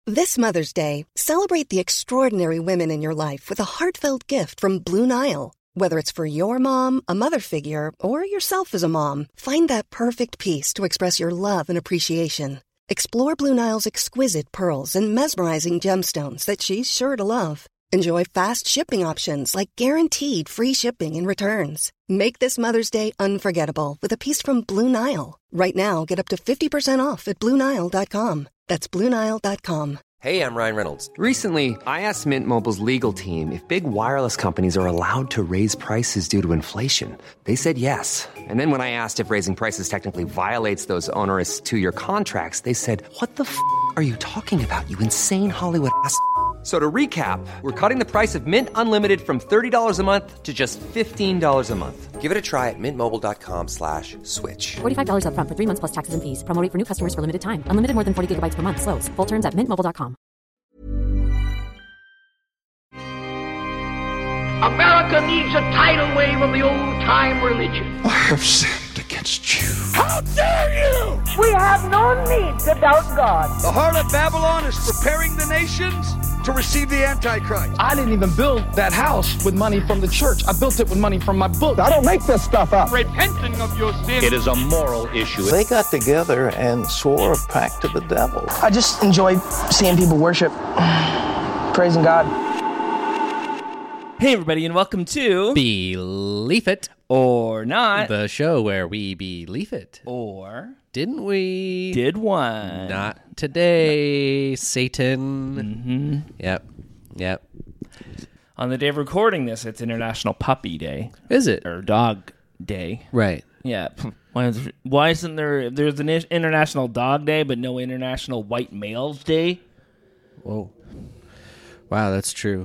This Mother's Day, celebrate the extraordinary women in your life with a heartfelt gift from Blue Nile. Whether it's for your mom, a mother figure, or yourself as a mom, find that perfect piece to express your love and appreciation. Explore Blue Nile's exquisite pearls and mesmerizing gemstones that she's sure to love. Enjoy fast shipping options like guaranteed free shipping and returns. Make this Mother's Day unforgettable with a piece from Blue Nile. Right now, get up to 50% off at BlueNile.com. That's BlueNile.com. Hey, I'm Ryan Reynolds. Recently, I asked Mint Mobile's legal team if big wireless companies are allowed to raise prices due to inflation. They said yes. And then when I asked if raising prices technically violates those onerous two-year contracts, they said, "What the f*** are you talking about, you insane Hollywood ass?" So to recap, we're cutting the price of Mint Unlimited from $30 a month to just $15 a month. Give it a try at mintmobile.com/switch. $45 up front for 3 months plus taxes and fees. Promo rate for new customers for limited time. Unlimited more than 40 gigabytes per month. Slows full terms at mintmobile.com. America needs a tidal wave of the old-time religion. I have sinned against you. How dare you! We have no need to doubt God. The heart of Babylon is preparing the nations to receive the Antichrist. I didn't even build that house with money from the church. I built it with money from my book. I don't make this stuff up. Repenting of your sin. It is a moral issue. They got together and swore a pact to the devil. I just enjoy seeing people worship, praising God. Hey everybody, and welcome to Believe It or Not, the show where we believe it. Or didn't we? Did one. Not today, Satan. Mm-hmm. Yep. On the day of recording this, it's International Puppy Day. Is it? Or Dog Day. Right. Yeah. Why isn't there's an International Dog Day, but no International White Males Day? Whoa. Wow, that's true.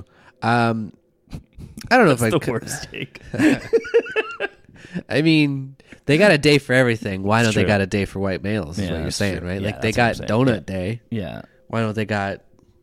I don't know That's if the worst take. I mean, they got a day for everything. Why don't true. they got a day for white males? Is what you're saying, true. right? Yeah, like they got Donut Day. Yeah. Why don't they got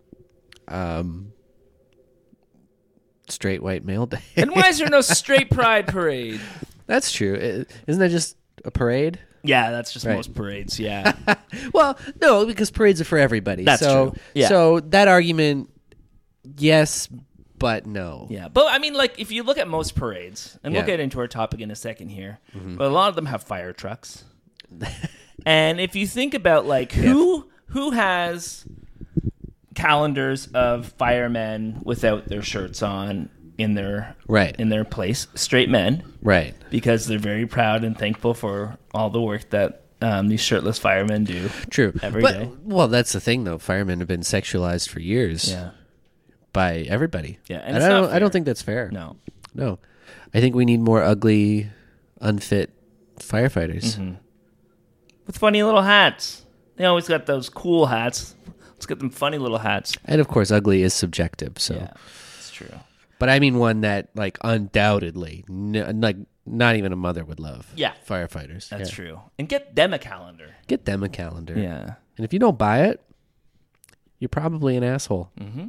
straight white male day? And why is there no straight pride parade? That's true. Isn't that just a parade? Yeah, that's just most parades. Yeah. Well, no, because parades are for everybody. That's true. Yeah. So that argument, yes. But no. Yeah. But I mean, like, if you look at most parades, and we'll Yeah. get into our topic in a second here, but a lot of them have fire trucks. And if you think about, like, who has calendars of firemen without their shirts on in their place? Straight men. Right. Because they're very proud and thankful for all the work that these shirtless firemen do. True. Every day. Well, that's the thing, though. Firemen have been sexualized for years. Yeah. By everybody. Yeah, and I don't think that's fair. No. I think we need more ugly, unfit firefighters. Mm-hmm. With funny little hats. They always got those cool hats. Let's get them funny little hats. And of course, ugly is subjective. So, yeah, it's true. But I mean one that, like, undoubtedly, like, not even a mother would love. Yeah, firefighters. That's true. And get them a calendar. Get them a calendar. Yeah. And if you don't buy it, you're probably an asshole. Mm-hmm.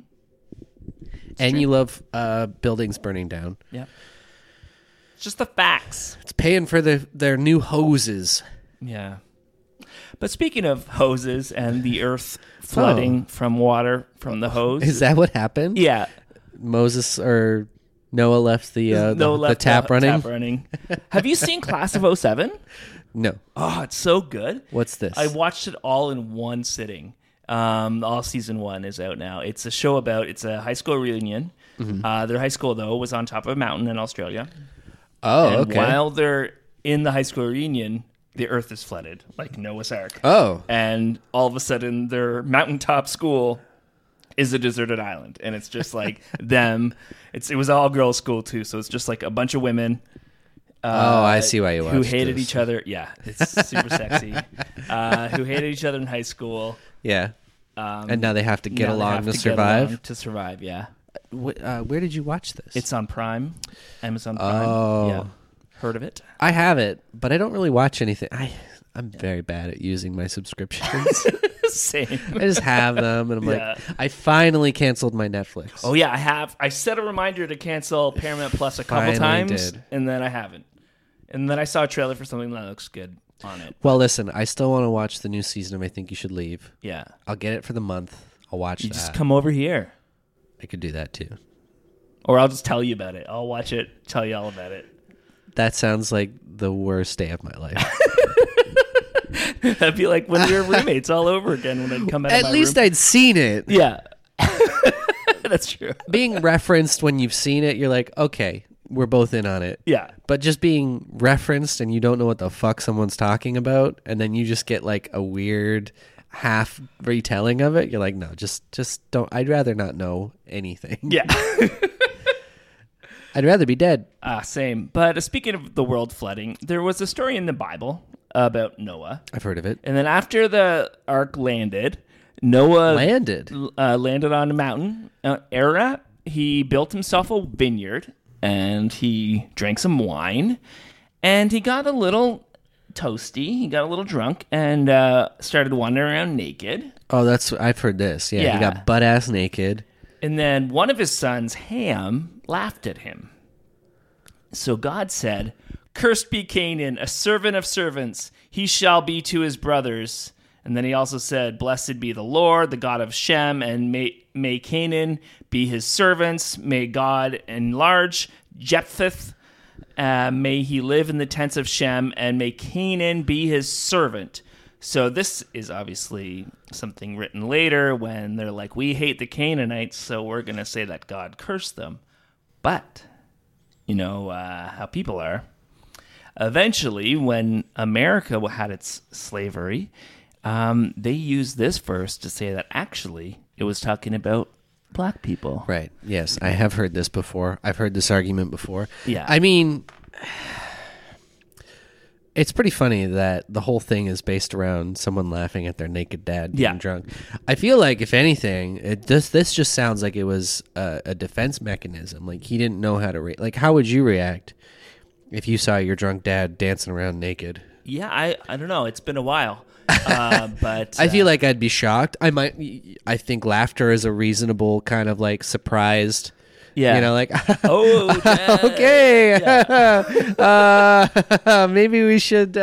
And you love buildings burning down. Yeah. It's just the facts. It's paying for their new hoses. Yeah. But speaking of hoses and the earth flooding from water from the hose. Is that what happened? Yeah. Moses or Noah left the tap running. Have you seen Class of 07? No. Oh, it's so good. What's this? I watched it all in one sitting. All season 1 is out now. It's a show it's a high school reunion. Mm-hmm. Their high school, though, was on top of a mountain in Australia. Oh, and okay. While they're in the high school reunion, the earth is flooded, like Noah's Ark. Oh. And all of a sudden, their mountaintop school is a deserted island. And it's just like them. It was all girls' school, too. So it's just like a bunch of women. I see why you watched who hated this. each other. Yeah, it's super sexy. Who hated each other in high school. Yeah. And now they have to get along to survive? To survive, yeah. Where did you watch this? It's on Prime. Amazon Prime. Oh. Yeah. Heard of it? I have it, but I don't really watch anything. I'm very bad at using my subscriptions. Same. I just have them, and I'm like, I finally canceled my Netflix. Oh, yeah, I have. I set a reminder to cancel Paramount Plus a couple times, and then I haven't. And then I saw a trailer for something that looks good on it. Well, listen, I still want to watch the new season of I Think You Should Leave. Yeah. I'll get it for the month. I'll watch You that. just come over here. I could do that too. Or I'll just tell you about it. I'll watch it, tell you all about it. That sounds like the worst day of my life. That'd be like when we were roommates all over again when I'd come out of my At least room. I'd seen it. Yeah. That's true. Being referenced when you've seen it, you're like, okay, we're both in on it. Yeah. But just being referenced and you don't know what the fuck someone's talking about, and then you just get like a weird half retelling of it, you're like, no, just don't. I'd rather not know anything. Yeah. I'd rather be dead. Same. But speaking of the world flooding, there was a story in the Bible about Noah. I've heard of it. And then after the ark landed, Noah Landed on a mountain, Ararat. He built himself a vineyard, and he drank some wine, and he got a little toasty. He got a little drunk, and started wandering around naked. Oh, I've heard this. Yeah, he got butt ass naked. And then one of his sons, Ham, laughed at him. So God said, "Cursed be Canaan, a servant of servants. He shall be to his brothers." And then he also said, "Blessed be the Lord, the God of Shem, and may Canaan be his servants. May God enlarge Jephthah. May he live in the tents of Shem, and may Canaan be his servant." So this is obviously something written later when they're like, we hate the Canaanites, so we're going to say that God cursed them. But, you know how people are. Eventually, when America had its slavery, they used this verse to say that actually it was talking about black people. Right. Yes, I have heard this before. I've heard this argument before. Yeah. I mean, it's pretty funny that the whole thing is based around someone laughing at their naked dad being drunk. I feel like, if anything, this just sounds like it was a defense mechanism. Like, he didn't know how to like, how would you react if you saw your drunk dad dancing around naked? Yeah, I don't know. It's been a while. But I feel like I'd be shocked. I think laughter is a reasonable kind of like surprised. Yeah. You know, like, oh, okay. Yeah. Maybe we should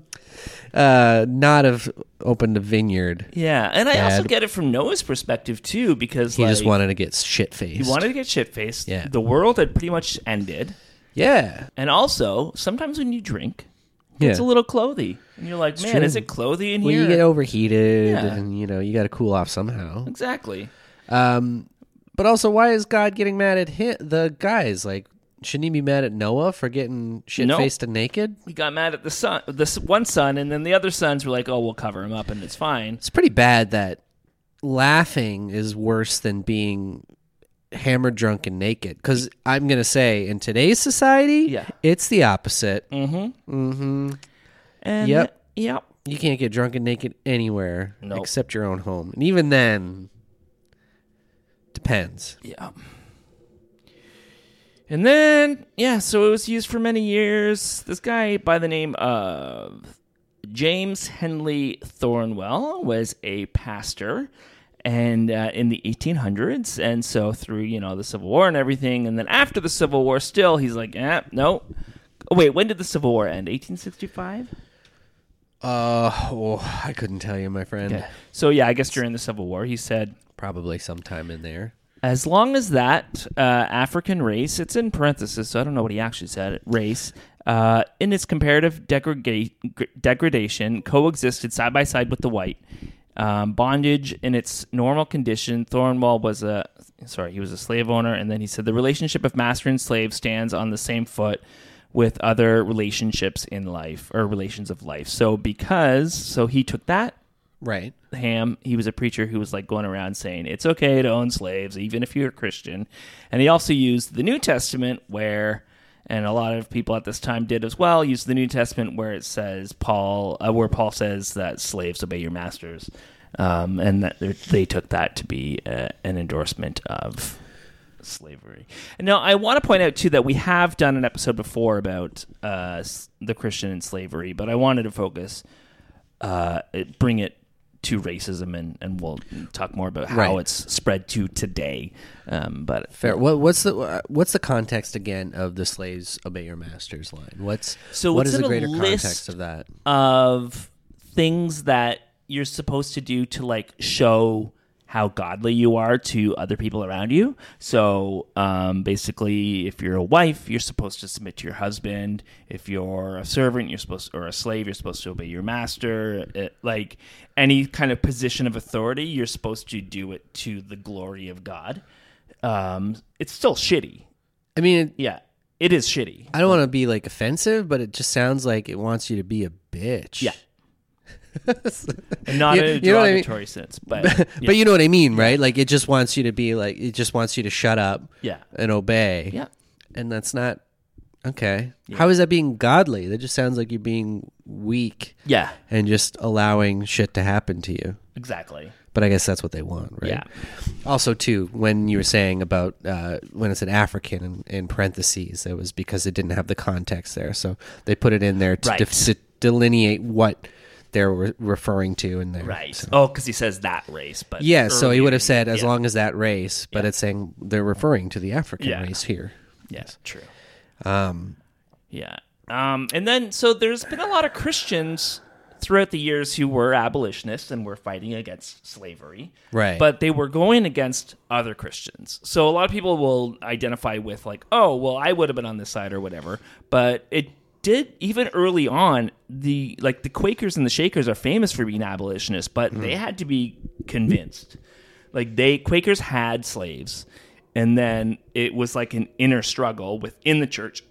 not have opened a vineyard. Yeah, and I also get it from Noah's perspective too, because he just wanted to get shit-faced. He wanted to get shit-faced. Yeah. The world had pretty much ended. Yeah. And also, sometimes when you drink, it's a little clothy. And you're like, man, is it clothy in here? Well, you get overheated, and, you know, you got to cool off somehow. Exactly. But also, why is God getting mad at the guys? Like, shouldn't he be mad at Noah for getting shit-faced and naked? He got mad at this one son, and then the other sons were like, oh, we'll cover him up, and it's fine. It's pretty bad that laughing is worse than being hammered, drunk, and naked. Because I'm going to say, in today's society, it's the opposite. Mm-hmm. Mm-hmm. And yep. You can't get drunk and naked anywhere except your own home. And even then, depends. Yeah. And then, so it was used for many years. This guy by the name of James Henley Thornwell was a pastor, and in the 1800s, and so through, the Civil War and everything, and then after the Civil War still, he's like, no. Oh, wait, when did the Civil War end? 1865? I couldn't tell you, my friend. Okay. So, I guess during the Civil War, he said... Probably sometime in there. As long as that African race, it's in parentheses, so I don't know what he actually said, race, in its comparative degradation, coexisted side by side with the white. Bondage in its normal condition, Thornwell was a slave owner, and then he said the relationship of master and slave stands on the same foot with other relationships in life, or relations of life. So he took that. Right. Ham, he was a preacher who was like going around saying it's okay to own slaves, even if you're a Christian. And he also used the New Testament where, and a lot of people at this time did as well, used the New Testament where it says where Paul says that slaves obey your masters. And that they took that to be an endorsement of slavery. And now I want to point out too that we have done an episode before about the Christian and slavery, but I wanted to focus, bring it to racism, and we'll talk more about how it's spread to today. But fair. What's the context again of the slaves obey your masters line? What is the greater context of that? Of things that you're supposed to do to like show how godly you are to other people around you. So basically, if you're a wife, you're supposed to submit to your husband. If you're a servant, or a slave, you're supposed to obey your master. Like any kind of position of authority, you're supposed to do it to the glory of God. It's still shitty. I mean, it is shitty. I don't want to be like offensive, but it just sounds like it wants you to be a bitch. Yeah. And not in a derogatory sense, but but you know what I mean, right? Like it just wants you to be like, it just wants you to shut up, and obey, and that's not okay. Yeah. How is that being godly? That just sounds like you're being weak, and just allowing shit to happen to you. Exactly. But I guess that's what they want, right? Yeah. Also, too, when you were saying about when it said African in parentheses, it was because it didn't have the context there, so they put it in there to delineate what they're referring to in there. Right. So. Because he says that race. But so he would have said as long as that race, but it's saying they're referring to the African race here. Yes, true. And then, so there's been a lot of Christians throughout the years who were abolitionists and were fighting against slavery. Right. But they were going against other Christians. So a lot of people will identify with like, oh, well, I would have been on this side or whatever. But it did, even early on, the Quakers and the Shakers are famous for being abolitionists, but they had to be convinced. Like Quakers had slaves, and then it was like an inner struggle within the church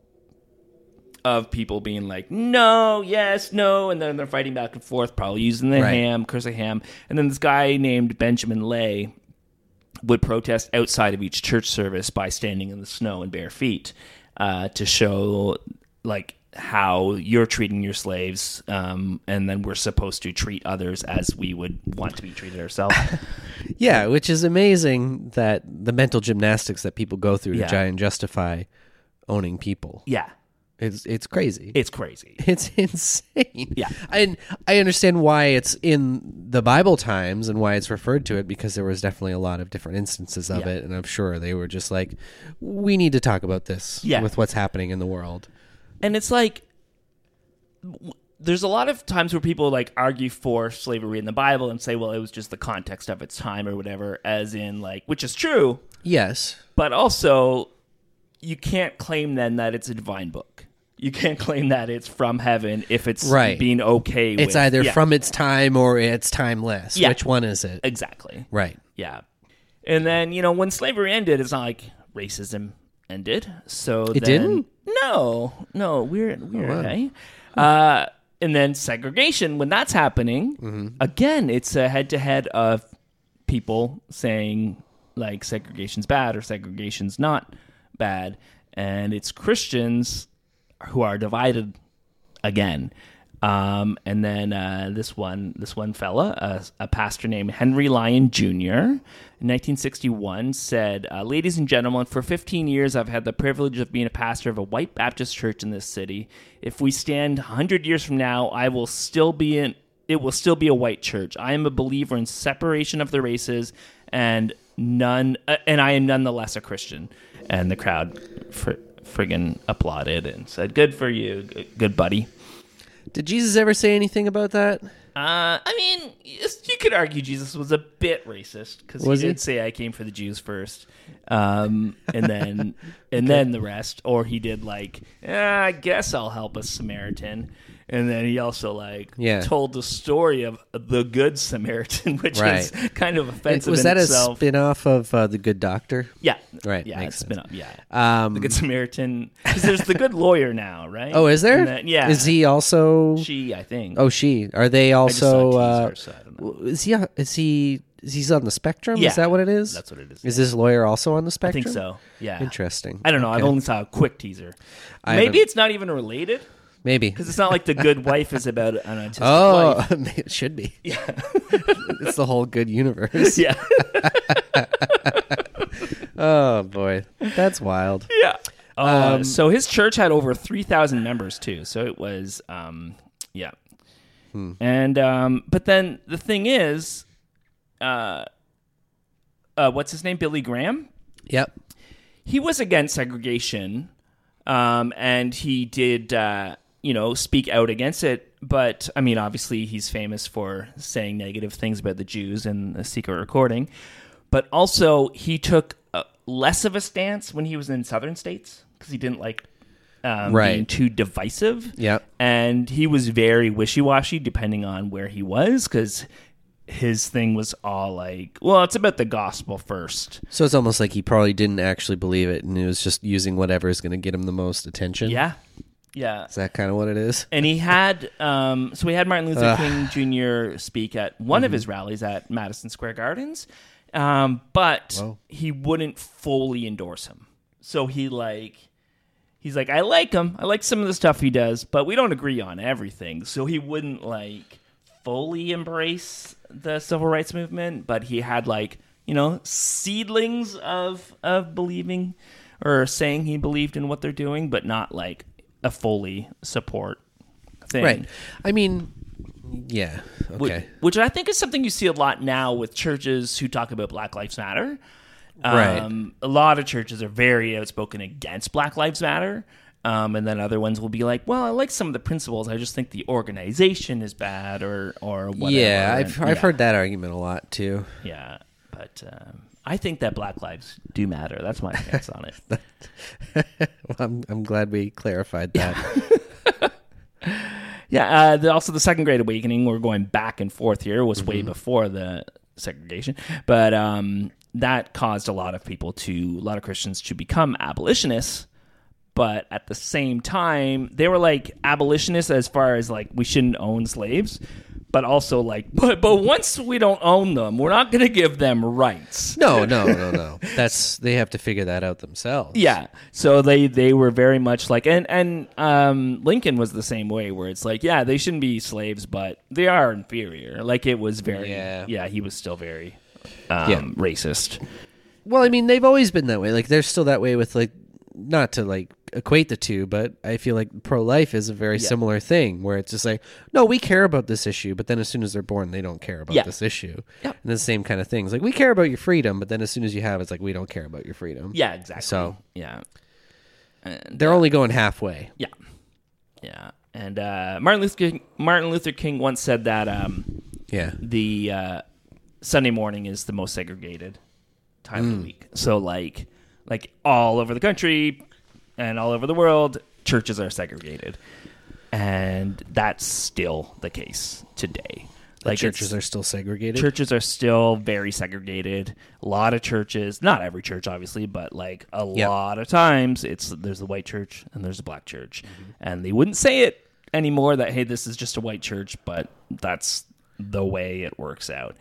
of people being like, no, yes, no, and then they're fighting back and forth, probably using the curse of Ham. And then this guy named Benjamin Lay would protest outside of each church service by standing in the snow in bare feet to show like how you're treating your slaves, and then we're supposed to treat others as we would want to be treated ourselves. Yeah, which is amazing that the mental gymnastics that people go through to try and justify owning people. Yeah. It's crazy. It's crazy. It's insane. Yeah. I understand why it's in the Bible times and why it's referred to it, because there was definitely a lot of different instances of it, and I'm sure they were just like, we need to talk about this with what's happening in the world. And it's like, there's a lot of times where people like argue for slavery in the Bible and say, well, it was just the context of its time or whatever, as in like, which is true. Yes. But also, you can't claim then that it's a divine book. You can't claim that it's from heaven if it's being okay with... It's either from its time or it's timeless. Yeah. Which one is it? Exactly. Right. Yeah. And then, when slavery ended, it's not like racism ended. So it didn't? No, weird, okay? And then segregation, when that's happening, again, it's a head-to-head of people saying, like, segregation's bad or segregation's not bad. And it's Christians who are divided again. And then this one fella, a pastor named Henry Lyon Jr., in 1961 said, "Ladies and gentlemen, for 15 years I've had the privilege of being a pastor of a white Baptist church in this city. If we stand 100 years from now, it will still be a white church. I am a believer in separation of the races, and I am nonetheless a Christian." And the crowd friggin' applauded and said, "Good for you, good buddy." Did Jesus ever say anything about that? I mean, you could argue Jesus was a bit racist because he did say, "I came for the Jews first," and then the rest. Or he did like, "I guess I'll help a Samaritan," and then he also told the story of the Good Samaritan, which is kind of offensive. Was in that itself. A spin-off of The Good Doctor? Yeah, right. Yeah, makes spin-off. Yeah, the Good Samaritan. Because there's the Good Lawyer now, right? Oh, is there? Then, yeah. Is he also? She, I think. Oh, she. Are they also? I just saw a teaser, so I don't know. Is he on the spectrum? Yeah, is that what it is? That's what it is. Is this lawyer also on the spectrum? I think so. Yeah. Interesting. I don't know. Okay. I've only saw a quick teaser. Maybe it's not even related. Maybe. Because it's not like The Good Wife is about an autistic wife. Oh, it should be. Yeah. It's the whole good universe. Yeah. Oh, boy. That's wild. Yeah. So his church had over 3,000 members, too. So it was, yeah. And, but then the thing is, what's his name? Billy Graham? Yep. He was against segregation. And he did speak out against it. But, I mean, obviously he's famous for saying negative things about the Jews in the secret recording. But also he took less of a stance when he was in southern states because he didn't like being too divisive. Yep. And he was very wishy-washy depending on where he was because his thing was all like, well, it's about the gospel first. So it's almost like he probably didn't actually believe it and he was just using whatever is going to get him the most attention. Yeah. Yeah. Is that kind of what it is? And he had, so we had Martin Luther King Jr. speak at one of his rallies at Madison Square Gardens, but he wouldn't fully endorse him. So he's like, I like him. I like some of the stuff he does, but we don't agree on everything. So he wouldn't fully embrace the civil rights movement, but he had seedlings of believing or saying he believed in what they're doing, but not a fully support thing. Right. I mean, yeah. Okay. Which I think is something you see a lot now with churches who talk about Black Lives Matter. Right. A lot of churches are very outspoken against Black Lives Matter. And then other ones will be like, well, I like some of the principles. I just think the organization is bad or whatever. Yeah, I've heard that argument a lot too. Yeah. But I think that Black lives do matter. That's my stance on it. Well, I'm glad we clarified that. Yeah. Also, the Second Great Awakening, we're going back and forth here, was way before the segregation. But that caused a lot of Christians to become abolitionists. But at the same time, they were abolitionists as far as we shouldn't own slaves. But also but once we don't own them, we're not going to give them rights. No. They have to figure that out themselves. Yeah. So they were very much and Lincoln was the same way where it's they shouldn't be slaves, but they are inferior. It was very, he was still very racist. Well, I mean, they've always been that way. They're still that way with not to equate the two, but I feel pro-life is a very similar thing where it's just no, we care about this issue, but then as soon as they're born, they don't care about this issue. Yep. And the same kind of things. We care about your freedom, but then as soon as you have it's we don't care about your freedom. Yeah, exactly. So, yeah. And, they're only going halfway. Yeah. Yeah. And Martin Luther King once said that the Sunday morning is the most segregated time of the week. So all over the country and all over the world, churches are segregated. And that's still the case today. Churches are still segregated? Churches are still very segregated. A lot of churches, not every church obviously, but a lot of times there's the white church and there's a black church. Mm-hmm. And they wouldn't say it anymore that, hey, this is just a white church, but that's the way it works out.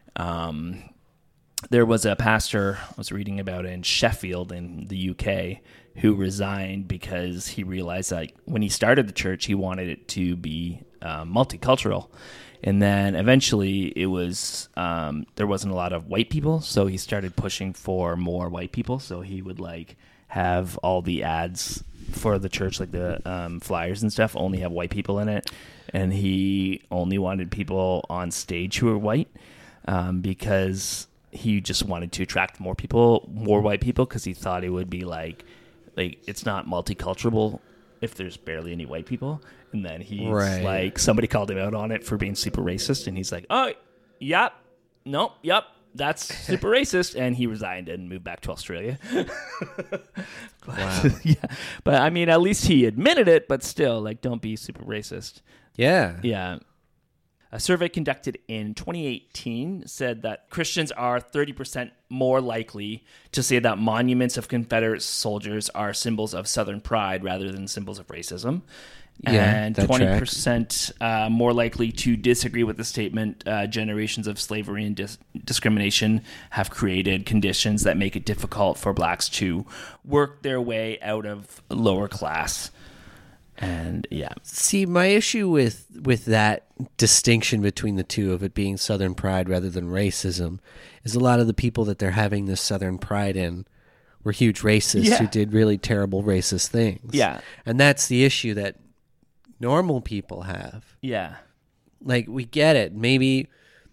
There was a pastor I was reading about in Sheffield in the UK who resigned because he realized when he started the church, he wanted it to be multicultural. And then eventually it was there wasn't a lot of white people, so he started pushing for more white people. So he would have all the ads for the church, the flyers and stuff, only have white people in it. And he only wanted people on stage who were white because he just wanted to attract more white people, because he thought it would be it's not multicultural if there's barely any white people. And then he's somebody called him out on it for being super racist, and he's oh, yep, nope, yep, that's super racist, and he resigned and moved back to Australia. Wow. Yeah, but I mean, at least he admitted it, but still, don't be super racist. Yeah. Yeah. A survey conducted in 2018 said that Christians are 30% more likely to say that monuments of Confederate soldiers are symbols of Southern pride rather than symbols of racism. Yeah, and 20% more likely to disagree with the statement, generations of slavery and discrimination have created conditions that make it difficult for blacks to work their way out of lower class. And yeah. See, my issue with that distinction between the two of it being Southern pride rather than racism is a lot of the people that they're having this Southern pride in were huge racists who did really terrible racist things. Yeah. And that's the issue that normal people have. Yeah. We get it. Maybe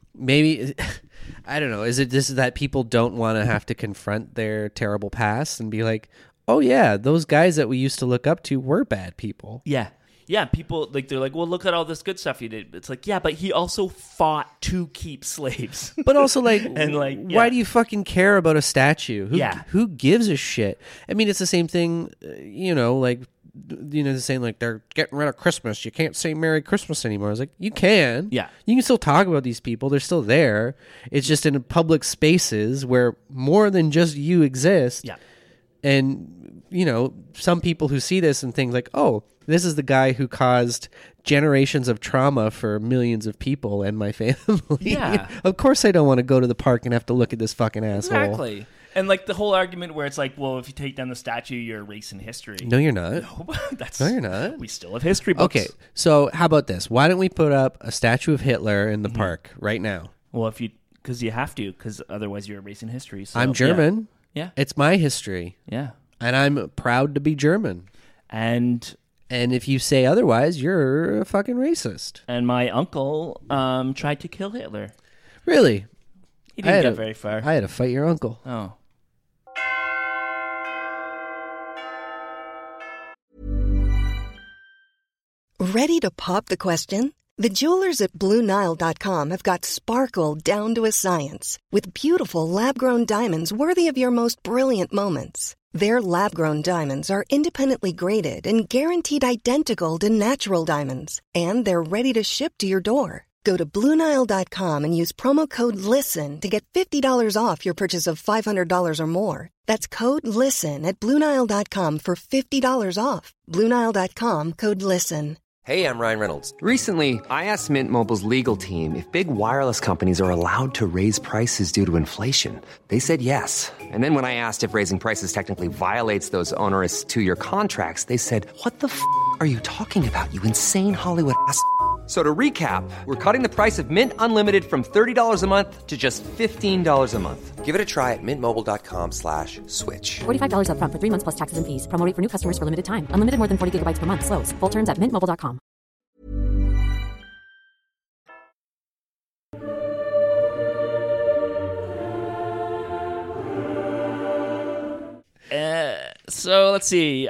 I don't know. Is it this that people don't want to have to confront their terrible past and be oh yeah, those guys that we used to look up to were bad people. Yeah. Yeah, people like they're like, well, look at all this good stuff he did. It's like, yeah, but he also fought to keep slaves. But also, like, and like, why do you fucking care about a statue? Who gives a shit? I mean, it's the same thing, saying like they're getting rid of Christmas. You can't say Merry Christmas anymore. I was like, you can. Yeah. You can still talk about these people. They're still there. It's just in public spaces where more than just you exist. Yeah. And, some people who see this and think like, oh, this is the guy who caused generations of trauma for millions of people and my family. Yeah. Of course I don't want to go to the park and have to look at this fucking asshole. Exactly. And like the whole argument where it's like, well, if you take down the statue, you're erasing history. No, you're not. No, you're not. We still have history books. Okay, so how about this? Why don't we put up a statue of Hitler in the park right now? Well, because you have to, because otherwise you're erasing history. So, I'm German. Yeah. It's my history. Yeah. And I'm proud to be German. And if you say otherwise, you're a fucking racist. And my uncle tried to kill Hitler. Really? He didn't get very far. I had to fight your uncle. Oh. Ready to pop the question? The jewelers at BlueNile.com have got sparkle down to a science with beautiful lab-grown diamonds worthy of your most brilliant moments. Their lab-grown diamonds are independently graded and guaranteed identical to natural diamonds, and they're ready to ship to your door. Go to BlueNile.com and use promo code LISTEN to get $50 off your purchase of $500 or more. That's code LISTEN at BlueNile.com for $50 off. BlueNile.com, code LISTEN. Hey, I'm Ryan Reynolds. Recently, I asked Mint Mobile's legal team if big wireless companies are allowed to raise prices due to inflation. They said yes. And then when I asked if raising prices technically violates those onerous 2-year contracts, they said, what the f*** are you talking about, you insane Hollywood ass f- So to recap, we're cutting the price of Mint Unlimited from $30 a month to just $15 a month. Give it a try at mintmobile.com/switch. $45 up front for 3 months plus taxes and fees. Promo rate for new customers for limited time. Unlimited more than 40 gigabytes per month. Slows full terms at mintmobile.com. So let's see.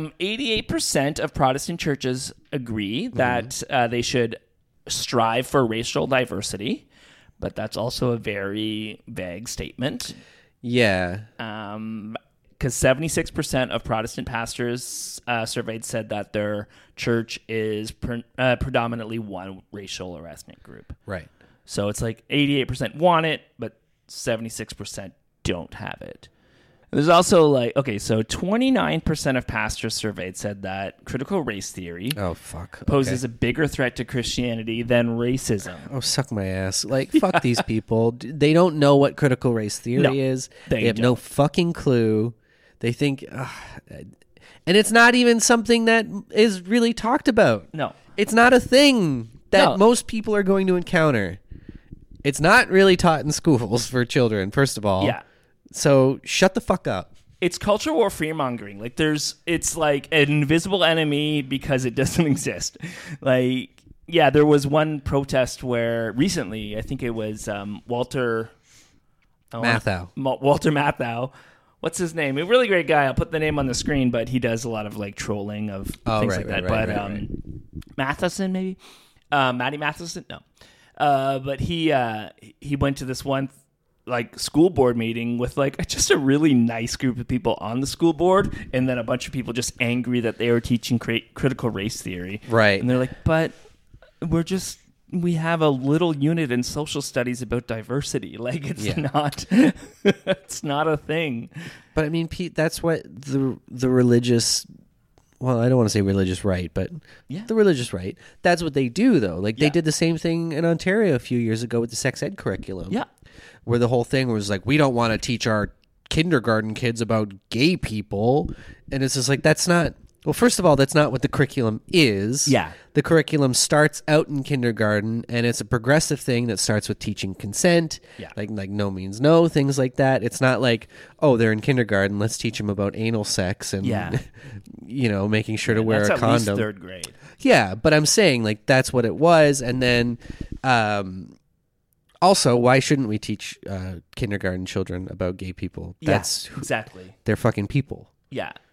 88% of Protestant churches agree that they should strive for racial diversity, but that's also a very vague statement. Yeah. Because 76% of Protestant pastors surveyed said that their church is predominantly one racial or ethnic group. Right. So it's like 88% want it, but 76% don't have it. There's also like, okay, so 29% of pastors surveyed said that critical race theory poses a bigger threat to Christianity than racism. Oh, suck my ass. Like, fuck these people. They don't know what critical race theory is. They have no fucking clue. They think, and it's not even something that is really talked about. No. It's not a thing that most people are going to encounter. It's not really taught in schools for children, first of all. Yeah. So shut the fuck up. It's culture war fear-mongering. Like it's like an invisible enemy because it doesn't exist. Like, yeah, there was one protest where recently, I think it was Walter Matthau. Walter Matthau. What's his name? A really great guy. I'll put the name on the screen, but he does a lot of like trolling of things like that. Right. Matheson, maybe? Matty Matheson? No. But he went to this one like school board meeting with like just a really nice group of people on the school board, and then a bunch of people just angry that they were teaching critical race theory. Right. And they're like, but we have a little unit in social studies about diversity. Like it's not a thing. But I mean, Pete, that's what the religious, well, I don't want to say religious right, but the religious right, that's what they do though. Like they did the same thing in Ontario a few years ago with the sex ed curriculum. Yeah. Where the whole thing was like, we don't want to teach our kindergarten kids about gay people. And it's just like, that's not, well, first of all, that's not what the curriculum is. Yeah. The curriculum starts out in kindergarten, and it's a progressive thing that starts with teaching consent, like no means no, things like that. It's not like, oh, they're in kindergarten, let's teach them about anal sex and, making sure to wear a condom. That's at least 3rd grade. Yeah, but I'm saying, like, that's what it was. And then... also, why shouldn't we teach kindergarten children about gay people? Exactly. They're fucking people. Yeah.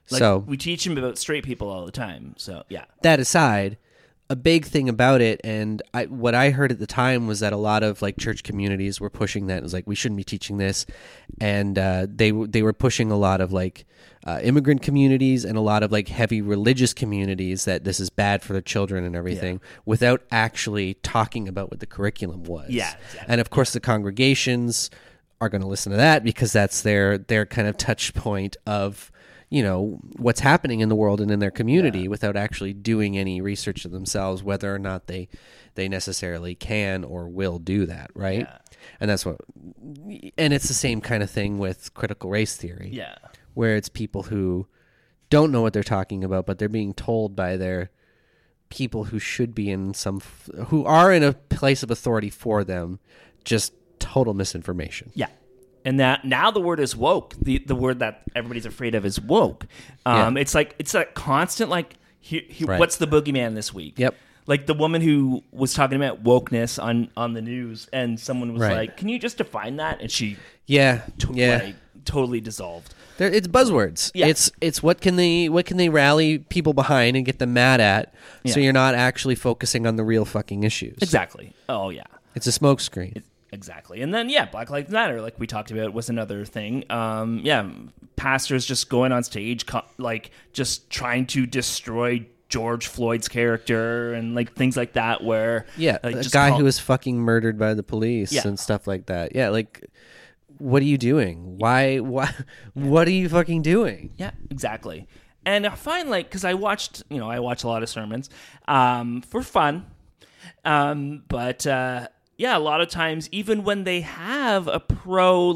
Like, so we teach them about straight people all the time. So yeah. That aside, a big thing about it, and what I heard at the time was that a lot of like church communities were pushing that. It was like, we shouldn't be teaching this, and they were pushing a lot of like immigrant communities and a lot of like heavy religious communities that this is bad for their children and everything, without actually talking about what the curriculum was. Yeah, exactly. And of course, the congregations are going to listen to that because that's their kind of touch point of, you know, what's happening in the world and in their community, without actually doing any research to themselves, whether or not they necessarily can or will do that, right? Yeah. And that's what, and it's the same kind of thing with critical race theory. Yeah. Where it's people who don't know what they're talking about, but they're being told by their people who should be who are in a place of authority for them, just total misinformation. Yeah. And that now the word is woke. The word that everybody's afraid of is woke. It's like constant like, Right. What's the boogeyman this week? Yep. Like the woman who was talking about wokeness on the news, and someone was Right. like, "Can you just define that?" And she totally dissolved. It's buzzwords. Yeah. It's what can they rally people behind and get them mad at, so Yeah. you're not actually focusing on the real fucking issues. Exactly. Oh yeah. It's a smokescreen. Exactly. And then, Black Lives Matter, like we talked about, was another thing. Pastors just going on stage, like just trying to destroy George Floyd's character and like things like that, where a guy who was fucking murdered by the police and stuff like that. Yeah, like, what are you doing? Why? What are you fucking doing? Yeah, exactly. And I find because I watch a lot of sermons for fun, but. Yeah, a lot of times, even when they have a pro,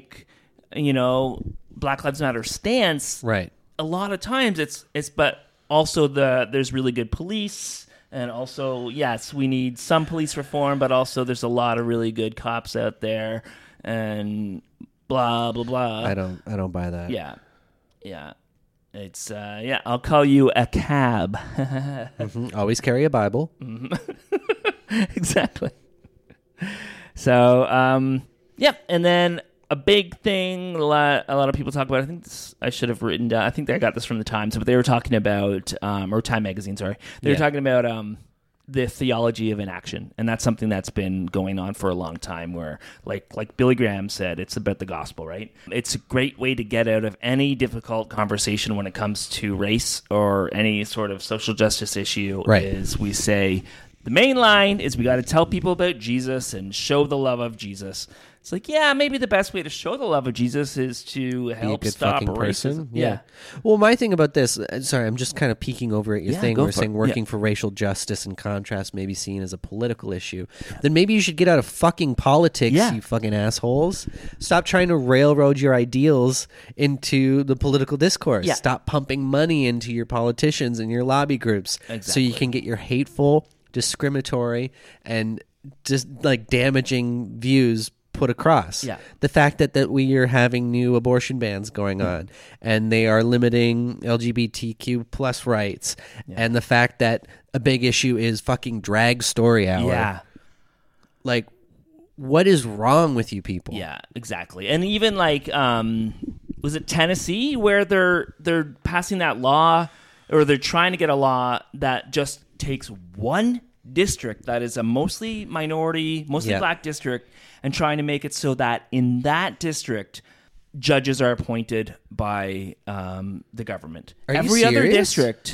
Black Lives Matter stance, right? A lot of times but also there's really good police, and also, yes, we need some police reform, but also there's a lot of really good cops out there, and blah, blah, blah. I don't buy that. Yeah. It's, I'll call you a cab. Mm-hmm. Always carry a Bible. Mm-hmm. Exactly. So, and then a big thing a lot of people talk about, I think I should have written down, I think I got this from the Times, but they were talking about, or Time Magazine, sorry. They were talking about the theology of inaction, and that's something that's been going on for a long time, where, like Billy Graham said, it's about the gospel, right? It's a great way to get out of any difficult conversation when it comes to race or any sort of social justice issue, right. Is we say, the main line is we got to tell people about Jesus and show the love of Jesus. It's like, maybe the best way to show the love of Jesus is to help stop racism. Yeah. Well, my thing about this, sorry, I'm just kind of peeking over at your thing. We're saying working for racial justice and contrast may be seen as a political issue. Then maybe you should get out of fucking politics, you fucking assholes. Stop trying to railroad your ideals into the political discourse. Yeah. Stop pumping money into your politicians and your lobby groups so you can get your hateful, discriminatory, and just like damaging views put across. Yeah. The fact that we are having new abortion bans going on, and they are limiting LGBTQ plus rights, and the fact that a big issue is fucking drag story hour. Yeah. Like, what is wrong with you people? Yeah, exactly. And even was it Tennessee where they're passing that law, or they're trying to get a law that just takes one district that is a mostly minority, mostly black district, and trying to make it so that in that district, judges are appointed by the government. Every other district,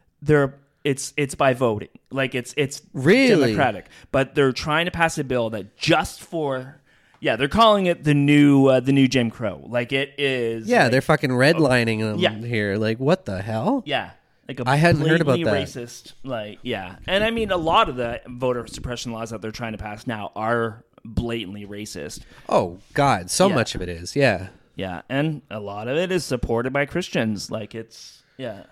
it's by voting. Like it's really democratic, but they're trying to pass a bill that just for. Yeah, they're calling it the new Jim Crow. Like it is. Yeah, they're fucking redlining them here. Like, what the hell? Yeah. Like I hadn't heard about that. Racist, and I mean a lot of the voter suppression laws that they're trying to pass now are blatantly racist. Oh God, so much of it is, yeah, and a lot of it is supported by Christians. Like it's,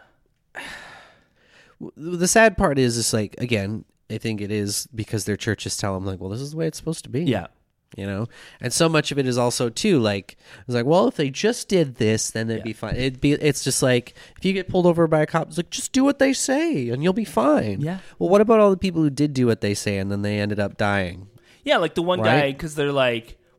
The sad part is, it's like, again, I think it is because their churches tell them like, well, this is the way it's supposed to be. Yeah. You know, and so much of it is also too like, it's like, well, if they just did this, then they'd be fine. It's just like, if you get pulled over by a cop, it's like, just do what they say and you'll be fine. Yeah. Well, what about all the people who did do what they say and then they ended up dying? Yeah, like the one guy, because they're like,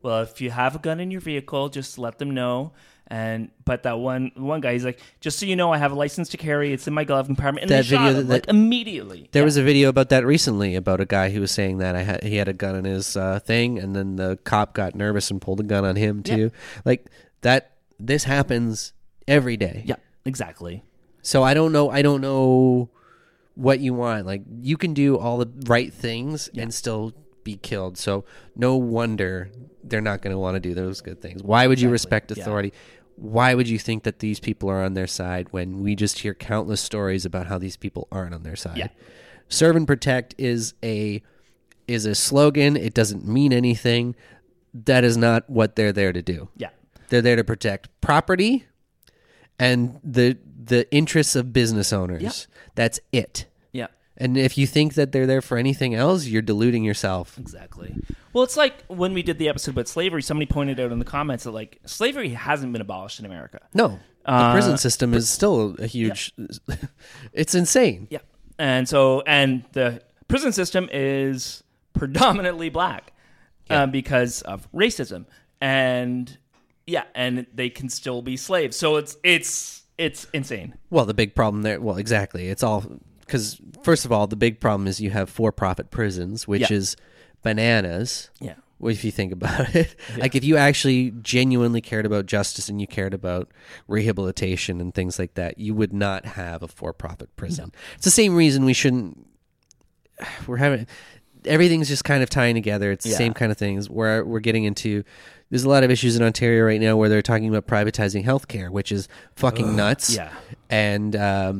well, if you have a gun in your vehicle, just let them know. But that one guy, he's like, just so you know, I have a license to carry. It's in my glove compartment. And that they shot him, like, immediately. There was a video about that recently, about a guy who was saying that he had a gun in his thing, and then the cop got nervous and pulled a gun on him too. Like that. This happens every day. Yeah, exactly. So I don't know what you want. Like, you can do all the right things and still be killed. So no wonder they're not going to want to do those good things. Why would you respect authority? Why would you think that these people are on their side when we just hear countless stories about how these people aren't on their side? Yeah. Serve and protect is a slogan. It doesn't mean anything. That is not what they're there to do. Yeah. They're there to protect property and the interests of business owners. Yeah. That's it. Yeah. And if you think that they're there for anything else, you're deluding yourself. Exactly. Well, it's like when we did the episode about slavery, somebody pointed out in the comments that, like, slavery hasn't been abolished in America. No. The prison system is still a huge... Yeah. It's insane. Yeah. And the prison system is predominantly black because of racism. And they can still be slaves. So it's insane. Well, the big problem there... Well, exactly. It's all... Because, first of all, the big problem is you have for-profit prisons, which is bananas. Yeah. If you think about it. Yeah. Like, if you actually genuinely cared about justice and you cared about rehabilitation and things like that, you would not have a for-profit prison. No. It's the same reason we shouldn't... Everything's just kind of tying together. It's the same kind of things where we're getting into... There's a lot of issues in Ontario right now where they're talking about privatizing healthcare, which is fucking nuts. Yeah. And...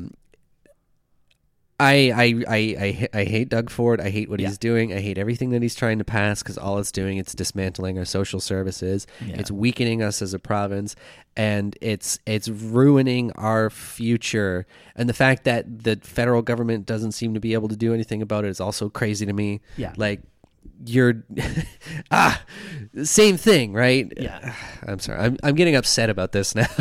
I hate Doug Ford. I hate what he's doing. I hate everything that he's trying to pass because all it's doing, it's dismantling our social services. Yeah. It's weakening us as a province, and it's ruining our future. And the fact that the federal government doesn't seem to be able to do anything about it is also crazy to me. Yeah. Like, you're same thing, right? Yeah. I'm sorry. I'm getting upset about this now.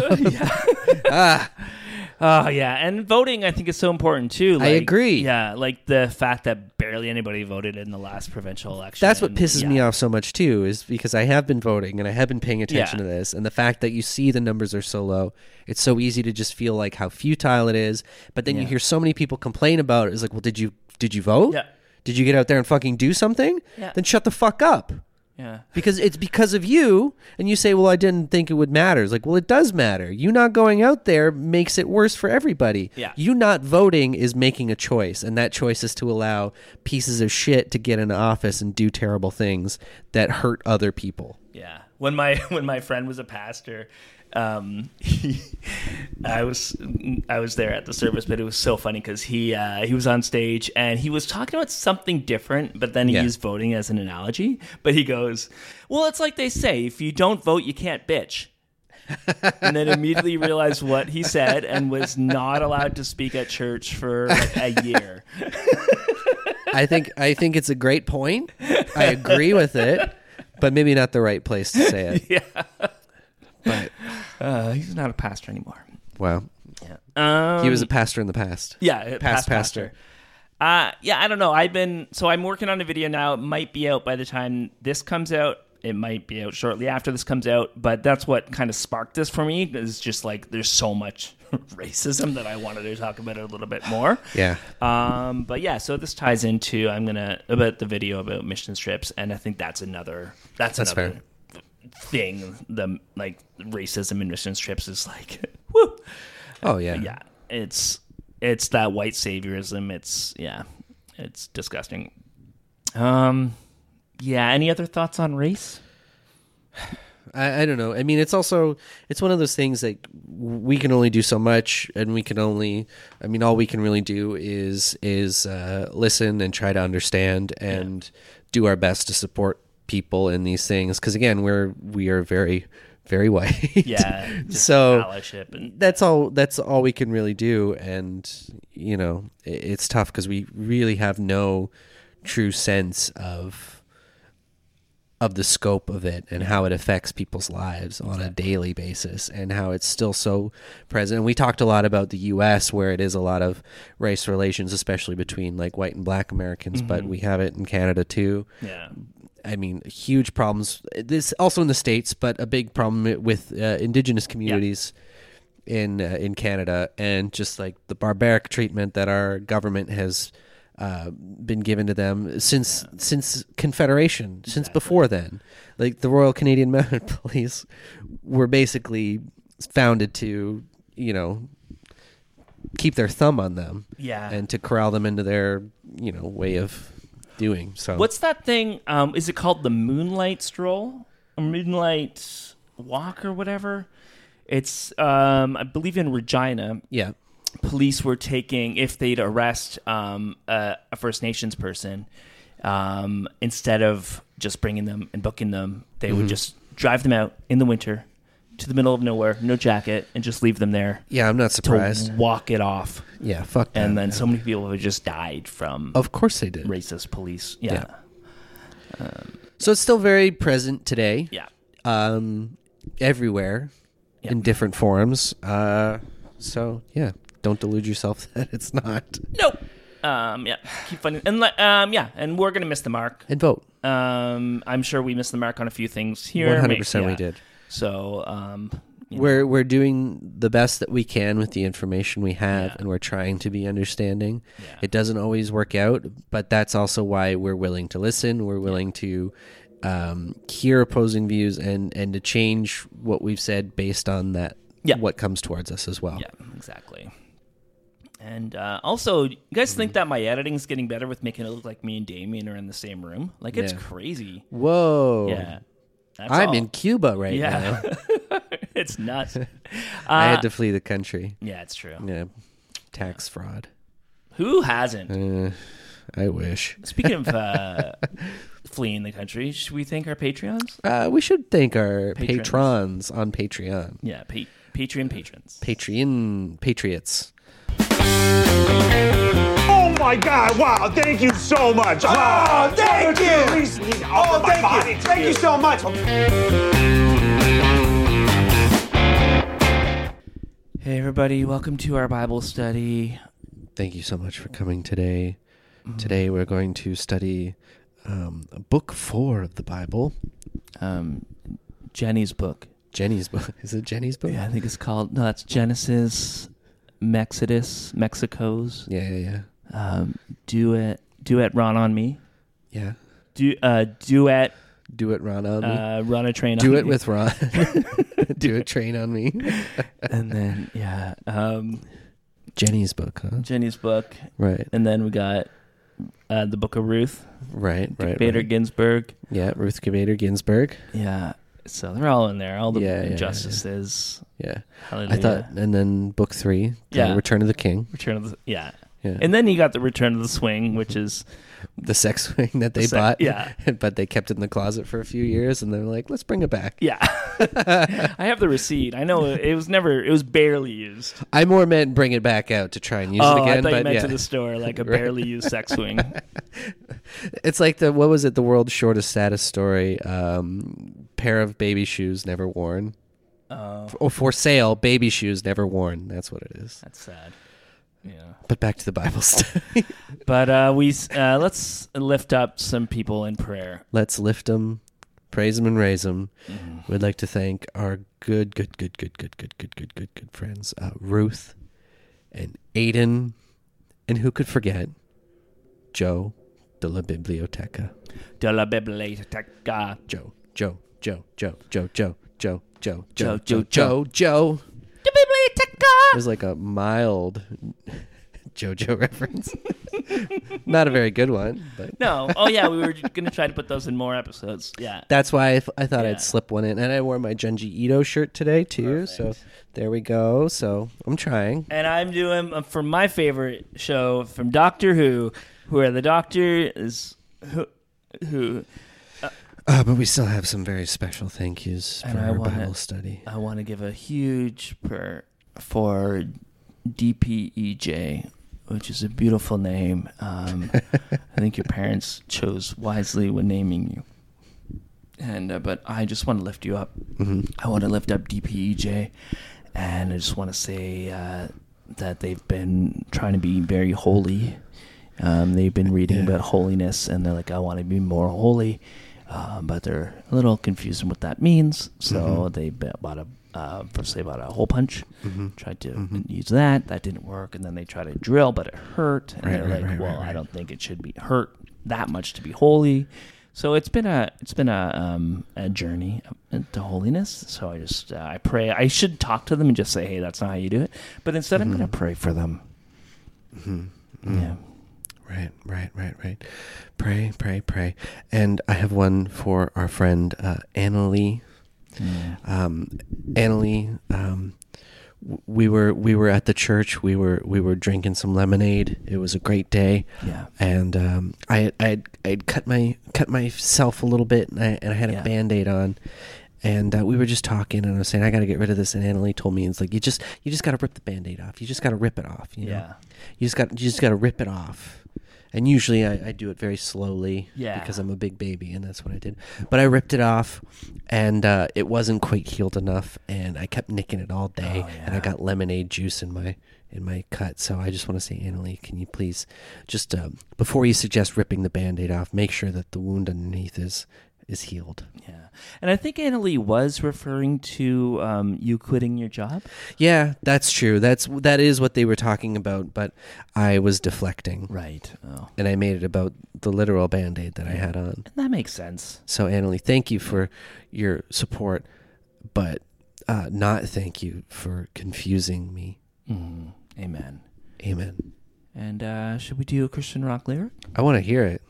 And voting, I think, is so important, too. Like, I agree. Yeah, like the fact that barely anybody voted in the last provincial election. That's what pisses me off so much, too, is because I have been voting and I have been paying attention to this. And the fact that you see the numbers are so low, it's so easy to just feel like how futile it is. But then you hear so many people complain about it. It's like, well, did you vote? Yeah. Did you get out there and fucking do something? Yeah. Then shut the fuck up. Yeah. Because it's because of you, and you say, well, I didn't think it would matter. It's like, well, it does matter. You not going out there makes it worse for everybody. Yeah. You not voting is making a choice, and that choice is to allow pieces of shit to get into office and do terrible things that hurt other people. Yeah. When my friend was a pastor, I was there at the service, but it was so funny because he was on stage and he was talking about something different, but then he used voting as an analogy. But he goes, well, it's like they say, if you don't vote, you can't bitch. And then immediately realized what he said and was not allowed to speak at church for like a year. I think it's a great point. I agree with it, but maybe not the right place to say it. Yeah. But he's not a pastor anymore. Wow. Yeah. He was a pastor in the past. Yeah. Past pastor. I don't know. I'm working on a video now. It might be out by the time this comes out. It might be out shortly after this comes out. But that's what kind of sparked this for me. Is just like there's so much racism that I wanted to talk about it a little bit more. Yeah. But yeah, so this ties into about the video about mission trips, and I think that's another fair. thing. The like racism in mission trips is like woo. Oh yeah. Yeah. It's that white saviorism. It's disgusting. Yeah, any other thoughts on race? I don't know. I mean, it's one of those things that we can only do so much, and all we can really do is listen and try to understand and do our best to support people in these things. Because again, we are very, very white. Yeah. So allyship and that's all we can really do. And it's tough because we really have no true sense of the scope of it and how it affects people's lives on a daily basis and how it's still so present. And we talked a lot about the U.S. where it is a lot of race relations, especially between like white and black Americans, but we have it in Canada too. Yeah. I mean, huge problems. This also in the States, but a big problem with indigenous communities in Canada, and just like the barbaric treatment that our government has been given to them since Confederation, since before then. Like the Royal Canadian Mounted Police were basically founded to, keep their thumb on them, and to corral them into their, way of doing. So what's that thing? Is it called the Moonlight Stroll, or Moonlight Walk, or whatever? It's I believe in Regina. Yeah. Police were taking, if they'd arrest a First Nations person, instead of just bringing them and booking them, they would just drive them out in the winter to the middle of nowhere, no jacket, and just leave them there. Yeah, I'm not surprised. To walk it off. Yeah, fuck that. And then so many people have just died from... Of course they did. Racist police. Yeah. So it's still very present today. Yeah. Everywhere. Yeah. In different forms. So, yeah. Don't delude yourself that it's not. Nope. Keep finding, and and we're gonna miss the mark. And vote. I'm sure we missed the mark on a few things here. 100% we did. So, we're doing the best that we can with the information we have, and we're trying to be understanding. Yeah. It doesn't always work out, but that's also why we're willing to listen. We're willing to hear opposing views and to change what we've said based on that. Yeah. What comes towards us as well. Yeah, exactly. And also, you guys think that my editing's getting better with making it look like me and Damien are in the same room? Like, it's crazy. Whoa. Yeah. I'm in Cuba right now. It's nuts. I had to flee the country. Yeah, it's true. Yeah. Tax fraud. Who hasn't? I wish. Speaking of fleeing the country, should we thank our Patreons? We should thank our patrons on Patreon. Yeah, Patreon patrons. Patreon patriots. Oh my God! Wow! Thank you so much. Oh, thank you. Oh, thank you. Thank you so much. Hey everybody! Welcome to our Bible study. Thank you so much for coming today. Today we're going to study book 4 of the Bible. Jenny's book. Jenny's book. Is it Jenny's book? Yeah, I think it's called. No, that's Genesis, Exodus, Mexico's. Yeah. Duet, Ron on me. Yeah. Duet. Do it, Ron on me. Run a train. Do on it me. with Ron. Do it, train on me. And then Jenny's book, huh? Jenny's book. Right. And then we got the Book of Ruth. Right. Bader Ginsburg. Yeah, Ruth Bader Ginsburg. Yeah. So they're all in there. All the justices. Yeah. Hallelujah. I thought, and then book 3. Return of the King. Yeah. And then you got the Return of the Swing, which is the sex swing that they bought. Yeah. But they kept it in the closet for a few years, and they're like, let's bring it back. Yeah. I have the receipt. I know it was barely used. I more meant bring it back out to try and use it again. I thought you meant to the store, like a barely used sex swing. It's like the world's shortest status story, pair of baby shoes never worn. Or for sale, baby shoes never worn. That's what it is. That's sad. Yeah. But back to the Bible study. But let's lift up some people in prayer. Let's lift them, praise them, and raise them. Mm-hmm. We'd like to thank our good friends, Ruth and Aiden, and who could forget Joe de la Biblioteca. De la Biblioteca. Joe. The Biblioteca. It was like a mild JoJo reference. Not a very good one, but no. Oh yeah, we were going to try to put those in more episodes. Yeah, that's why I thought I'd slip one in, and I wore my Junji Ito shirt today too. Perfect. So there we go. So I'm trying, and I'm doing from my favorite show from Doctor Who, where the Doctor is who. But we still have some very special thank yous for our Bible study. I want to give a huge prayer for DPEJ, which is a beautiful name. I think your parents chose wisely when naming you. And but I just want to lift you up. Mm-hmm. I want to lift up DPEJ, and I just want to say that they've been trying to be very holy. They've been reading about holiness, and they're like, I want to be more holy. but they're a little confused on what that means. So they bought first they bought a hole punch, tried to use that. That didn't work, and then they tried to drill, but it hurt. And they're like, I don't think it should be hurt that much to be holy. So it's been a journey to holiness. So I pray. I should talk to them and just say, hey, that's not how you do it. But instead, I'm going to pray for them. Yeah. Right. Pray. And I have one for our friend Annalie. Annalie, we were at the church. We were drinking some lemonade. It was a great day. Yeah. And I'd cut myself a little bit, and I had a Band-Aid on. And we were just talking, and I was saying, I got to get rid of this. And Annalie told me, it's like, you just got to rip the Band-Aid off. You just got to rip it off. You know? You just got to rip it off. And usually I do it very slowly because I'm a big baby, and that's what I did. But I ripped it off, and it wasn't quite healed enough, and I kept nicking it all day, and I got lemonade juice in my cut. So I just want to say, Annalie, can you please just, before you suggest ripping the Band-Aid off, make sure that the wound underneath is healed. Yeah. And I think Annalie was referring to you quitting your job. Yeah, that's true. That is what they were talking about, but I was deflecting. Right. Oh. And I made it about the literal Band-Aid that I had on. And that makes sense. So, Annalie, thank you for your support, but not thank you for confusing me. Amen. Amen. And should we do a Christian rock lyric? I want to hear it.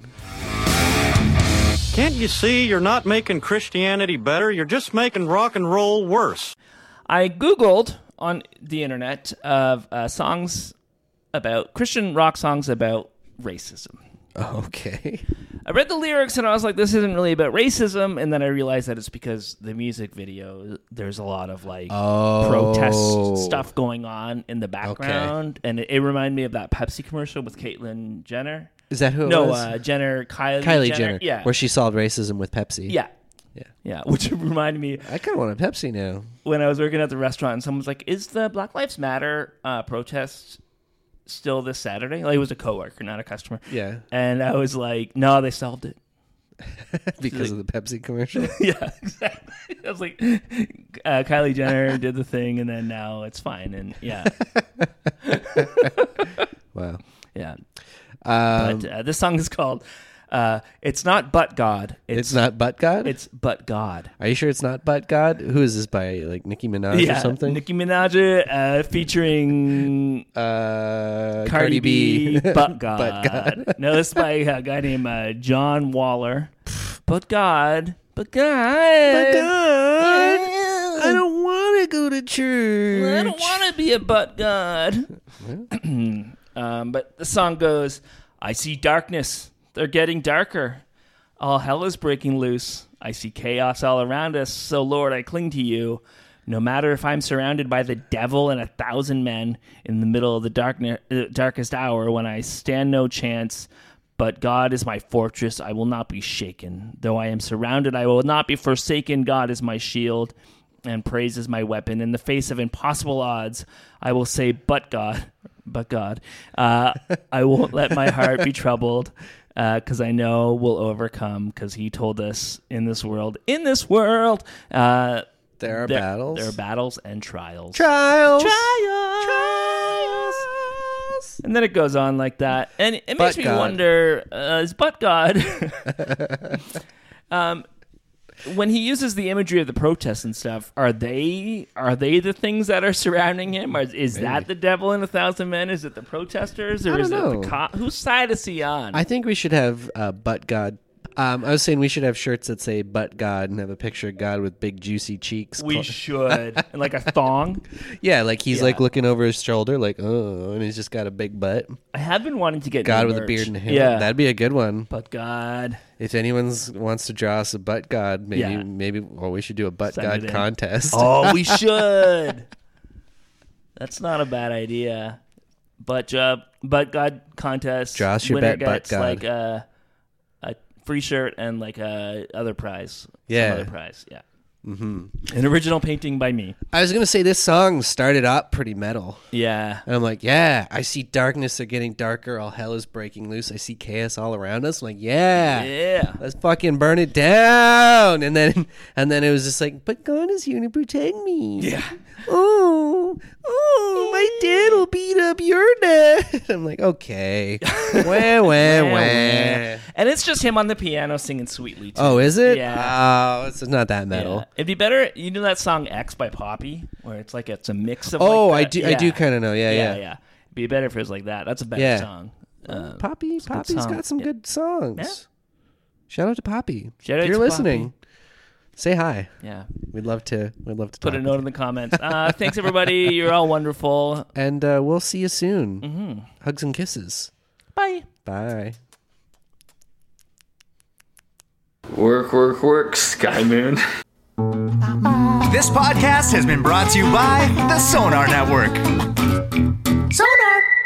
Can't you see you're not making Christianity better? You're just making rock and roll worse. I Googled on the internet of songs about Christian rock songs about racism. Okay. I read the lyrics and I was like, this isn't really about racism. And then I realized that it's because the music video, there's a lot of protest stuff going on in the background. Okay. And it reminded me of that Pepsi commercial with Caitlyn Jenner. Is that who it was? Kylie Jenner. Yeah. Where she solved racism with Pepsi. Yeah. Which reminded me. I kind of want a Pepsi now. When I was working at the restaurant and someone was like, is the Black Lives Matter protest still this Saturday? Like, it was a coworker, not a customer. Yeah. And I was like, no, they solved it. Because of the Pepsi commercial? Yeah, exactly. I was like, Kylie Jenner did the thing, and then now it's fine. And yeah. Wow. Yeah. But this song is called It's Not But God. It's not But God? It's But God. Are you sure it's not But God? Who is this by? Like Nicki Minaj or something? Nicki Minaj featuring Cardi B. But God. But God. No, this is by a guy named John Waller. But God. But God. But God. I don't want to go to church. I don't want to be a but God. But the song goes, I see darkness. They're getting darker. All hell is breaking loose. I see chaos all around us. So, Lord, I cling to you. No matter if I'm surrounded by the devil and 1,000 men in the middle of the darkest hour when I stand no chance. But God is my fortress. I will not be shaken. Though I am surrounded, I will not be forsaken. God is my shield, and praise is my weapon. In the face of impossible odds, I will say, but God. I won't let my heart be troubled, because I know we'll overcome, because he told us in this world, there are battles and trials. Trials. And then it goes on like that. And it makes me wonder, is but God... when he uses the imagery of the protests and stuff, are they the things that are surrounding him? Or is that the devil and 1,000 men? Is it the protesters, or is it the whose side is he on? I think we should have but God. I was saying we should have shirts that say "But God" and have a picture of God with big juicy cheeks. We should, and like a thong. Yeah, like he's like looking over his shoulder, like and he's just got a big butt. I have been wanting to get God with a beard and hair. Yeah, that'd be a good one. But God. If anyone wants to draw us a butt God, maybe we should do a butt God contest. Oh, we should. That's not a bad idea. Butt God contest. Draw us your butt God. Like a free shirt and like a other prize. Yeah. Some other prize. Yeah. Mm-hmm. An original painting by me. I was going to say this song started up pretty metal. Yeah. And I'm like, yeah, I see darkness are getting darker. All hell is breaking loose. I see chaos all around us. I'm like, yeah. Let's fucking burn it down. And then it was just like, but God is here to protect me. Yeah. Oh, my dad will beat up your dad. I'm like, okay. Wah. And it's just him on the piano singing sweetly, too. Oh, is it? Yeah. Oh, it's not that metal. Yeah. It'd be better, you know that song X by Poppy? Where it's like, it's a mix of I do kind of know. Yeah. It'd be better if it was like that. That's a better song. Poppy's got some good songs. Yeah. Shout out to Poppy. Shout out if you're to listening, say hi. Yeah. We'd love to put a note in the comments. Thanks, everybody. You're all wonderful. And we'll see you soon. Mm-hmm. Hugs and kisses. Bye. Bye. Work, Sky Moon. This podcast has been brought to you by the Sonar Network. Sonar!